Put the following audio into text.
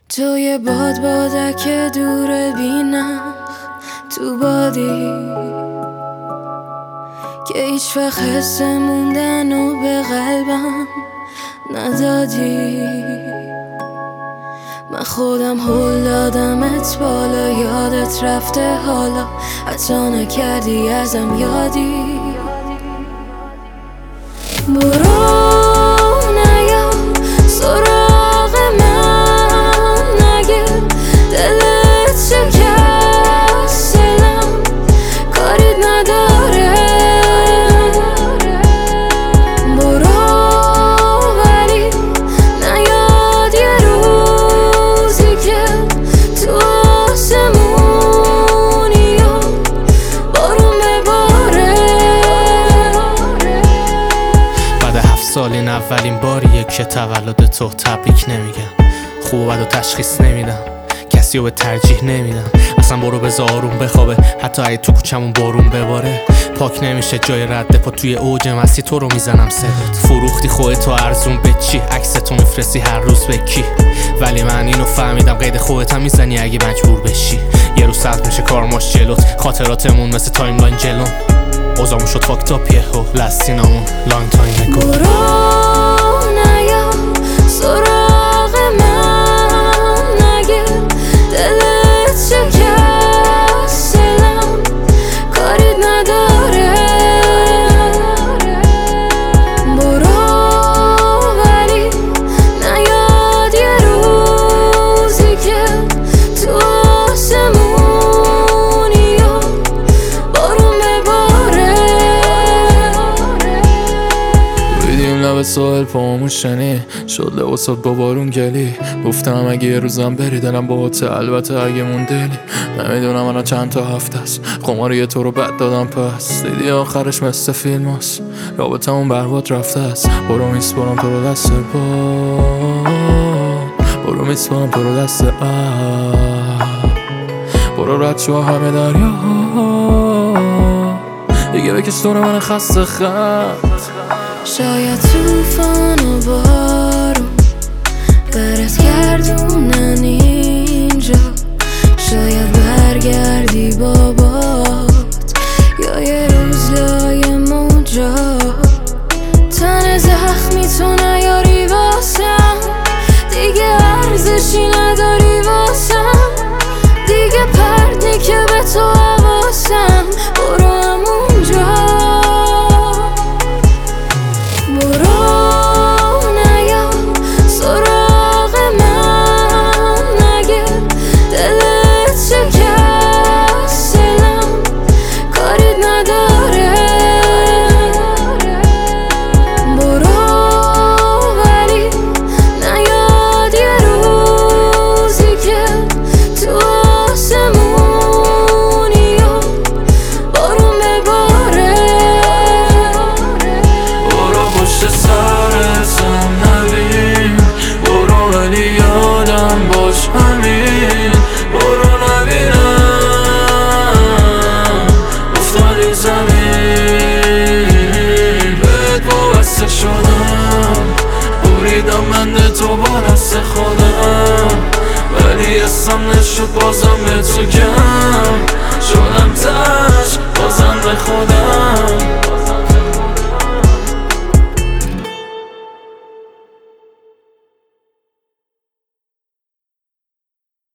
توی بادک دور بینم تو بادی که هیچ وقت حس موندن و به قلبم ندادی. من خودم هل دادمت بالا، یادت رفته حالا، حتی نکردی ازم یادی. برو نیا سراغ من، نگه دلت شکست، دلم کاریت نداره. برو ولی نیاد یه روزی که تو آسمونی و بارون بباره. بعد 7 سال این اولین باریه که تولد تو تبریک نمیگم. خوب و بد و تشخیص نمیدم، کسی رو به ترجیح نمیدم. اصلا برو بذار آروم بخوابه، حتی اگه تو کوچمون بارون بباره. پاک نمیشه جای رد پا توی اوج مستی، تو رو میزنم صدات. فروختی خودتو ارزون به چی؟ عکستو میفرستی هر روز به کی؟ ولی من اینو فهمیدم قید خودت هم میزنی اگه مجبور بشی. یه روز سخت میشه کارماش جلوت، خاطراتمون مثل تایملاین جلون. اوضاعمون شد فاکتاپ یهو، لستینامون لانگ تایم اگو. برو نیا سراغ من، نگه دلت شکست، دلم کاریت نداره. برو ولی نیاد یه روزی که تو آسمونی و بارون بباره. بیدیم لب ساحل پامون شنی شد لباسات با بارون گلی. گفتم اگه یه روزم بری دلم باهاته، البته اگه موندلی. نمیدونم الان چند تا هفته است، خماری تو رو بد دادم پس. دیدی آخرش مثل فیلم هست، رابطمون برباد رفته است. برو میسپارم تو رو دست با، برو میسپارم تو رو دست برو رد شو همه دریا دیگه، بکش دور من خسته خط. شاید توفان و بارون برت گردونن اینجا، شاید برگردی بابات یا یه روز لای موجا. تن زخمی تو نیاری واسم، دیگه ارزشی نداری واسم، دیگه پرنی که به تو حواسم. برو همونجا، برو نیا سراغ من، نگه دلت شکست، دلم کاریت نداره. برو ولی نیاد یه روزی که تو آسمونی و بارون بباره. برو پشت سرتم نبین، برو ولی یادم باش همین. برو نبینم افتادی زمین، بهت وابسته شدم، بریدم بند تو با دست خودم. ولی اسم نشد بازم به تو گم، شدم تش بازم به خودم.